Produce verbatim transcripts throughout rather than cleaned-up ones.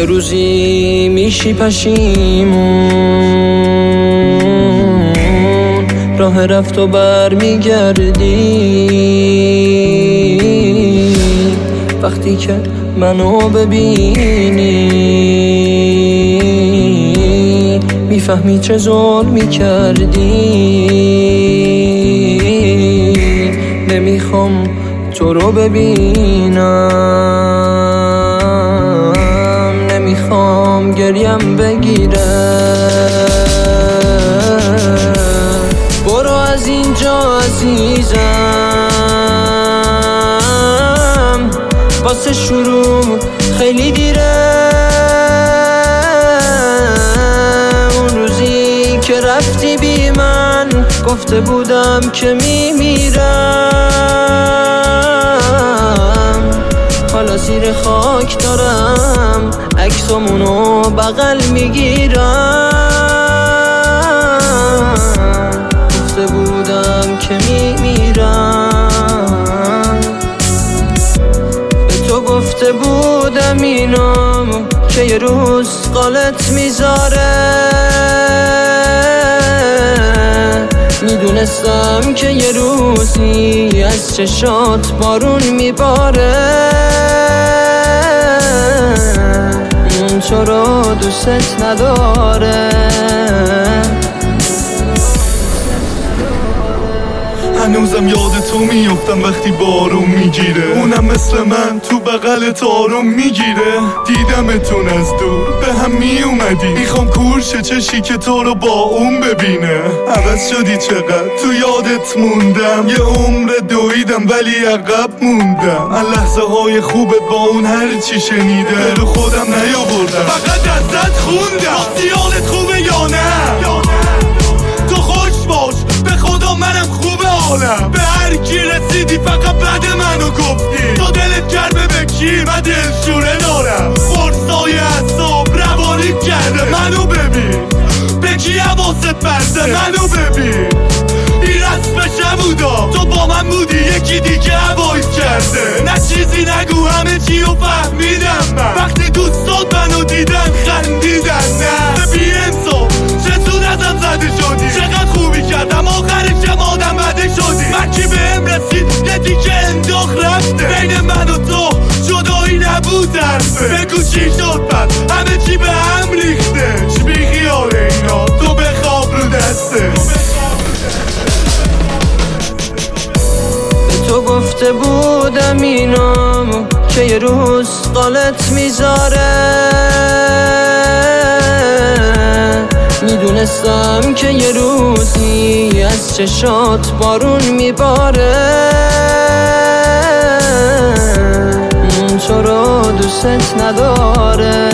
روزی میشی پشیمون، راه رفت و بر میگردی. وقتی که منو ببینی میفهمی چه ظلمی کردی. نمیخوام تو رو ببینم، نمیخوام گریم بگیره. برو از اینجا عزیزم، واسه شروع خیلی دیره. اون روزی که رفتی بی من گفته بودم که میمیرم. حالا زیر خاک دارم عکسامونو بغل میگیرم. گفته بودم که میمیرم. به تو گفته بودم اینو که یه روز قالت میذاره. میدونستم که یه روزی از چشات بارون میباره. اون تو رو دوست نداره. هنوزم یاد تو میافتم وقتی بارون میگیره. اونم مثل من تو بغلت آروم میگیره. دیدمتون از دور به هم میومدی. میخوام کورش چشی که تو رو با اون ببینه. عوض شدی چقدر تو یادت موندم. یه عمر دویدم ولی عقب موندم. من لحظه های خوبت با اون هر چی شنیده رو خودم نیاوردم. فقط ازت خوندم سیالت خوبه یا نه. تو خوش باش به خدا منم خوبه حالم. به هر کی رسیدی فقط بعد منو گفتی. تو دلت گرمه به کی من دل شوره دارم. فرسای اعصاب روانی کرده منو ببین. به کی حواست پرده منو ببین. این رسمشم بودا تو با من بودی یکی دیگه هوایت کرده. نه چیزی نگو همه چی رو فهمیدم من. وقتی دوستات منو دیدن خندیدن. نه بی انصاف چطور ازم زده شدی. چقدر خوبی کردم آخرشم آدم بده شدی. من کی بهم رسید یه دیگه انداخ رفته. بین من و تو جدایی نبود حرفه. بگو چی شد بعد همه چی به هم ریخته. چی بی خیال اینا تو بخواب رو دسته. تو گفته بودم اینو که یه روز قالت میذاره. میدونستم که یه روزی از چشات بارون میباره. اون تو رو دوست نداره.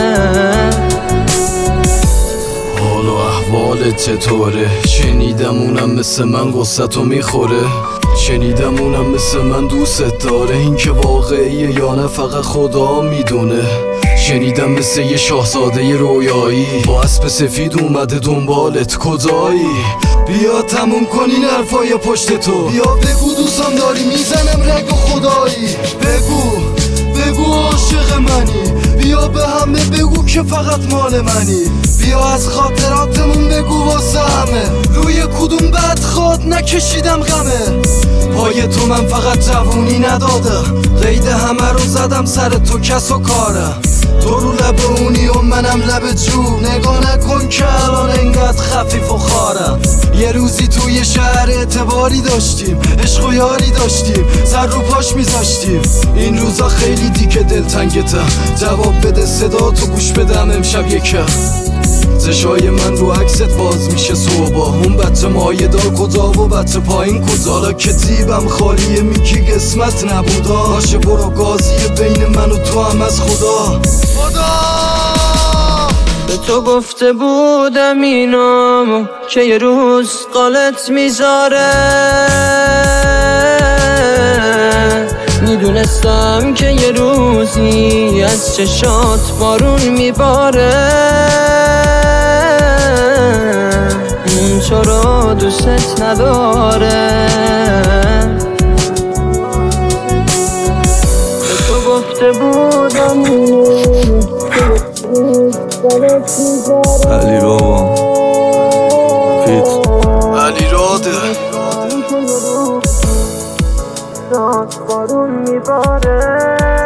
حال و احوالت چطوره؟ شنیدم اونم مثل من غصتو میخوره. شنیدم اونم مثل من دوست داره. این که واقعیه یا نه فقط خدا میدونه. شنیدم مثل یه شاهزاده رویایی با اسب سفید اومده دنبالت کجایی. بیا تموم کنین حرفای پشت تو. بیا بگو دوستم داری میزنم رگ و خدایی. بگو بگو عاشق منی. بیا به همه بگو که فقط مال منی. بیا از خاطراتمون بگو واسه همه. روی کدوم بدخواد نکشیدم غمه. پای تو من فقط جوونی ندادم. قید همه رو زدم سر تو کس و کارم. تو رو لب اونی و منم لب جو. نگاه نکن که الان انقدر خفیف و خارم. یه روزی توی شهر اعتباری داشتیم. عشق و یاری داشتیم. سر رو پاش میذاشتیم. این روزا خیلی دیگه دلتنگتم. جواب بده صدا تو گوش بدم امشب یکم. چشای من رو عکست باز میشه صبح. اون بچه مایه دار کجا و بچه پایین کجا. حالا که جیبم خالیه میگی قسمت نبودا. باشه برو گازیه بین من و تو هم از خدا. خدا به تو گفته بودم اینو که یه روز قالت میذاره. میدونستم که یه روزی از چشات بارون میباره. اون تو رو دوست نداره. به تو گفته بودم اینو علی بابا فیت علی راده بارون میباره